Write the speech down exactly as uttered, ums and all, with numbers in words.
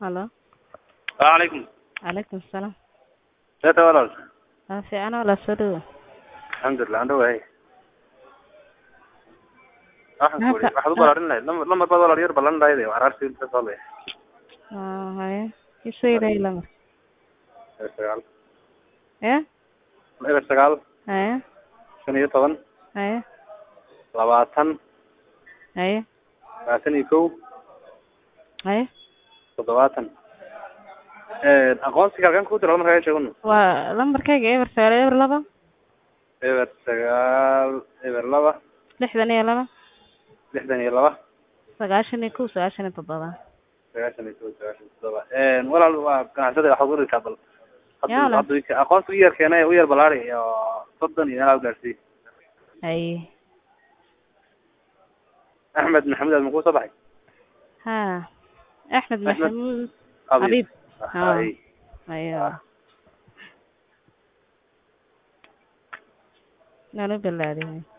Hello. السلام عليكم. عليكم السلام. لا تولد. ها في أنا ولا سدو. الحمد لله عنده وهي. waxaan ku هكا. wari waxaad u balaarinay lama lama bad walaal yar balan dhayday waraarsi inta soo آه هاي. يسوي لي لما. sagaal إيه. laba sagaal إيه. shan iyo toban إيه. labaatan إيه. labaatan iyo kow إيه. toddobaatan ee aqoonsiga halkan ku diro markaa joogno ولما كيجي إيه برسالة إيه برلبا. eber sagaal eber laba لحظة نية لما. lixdan iyo laba سقاشني كو سقاشني تضبط. sagaashan iyo kow sagaashan iyo toddoba ee walaal waa ganacsada waxa ugu dhigtaa bal يا ولا. hadda aqoonsiga yar keenay u yar balaari iyo soddon iyo laba gaarsi أي. axmed maxamed aad muxuu soo baxay ها. أحمد أحمد محمود. حبيب حبيب. ها. هاي أيوه. لا لا بالله عليك.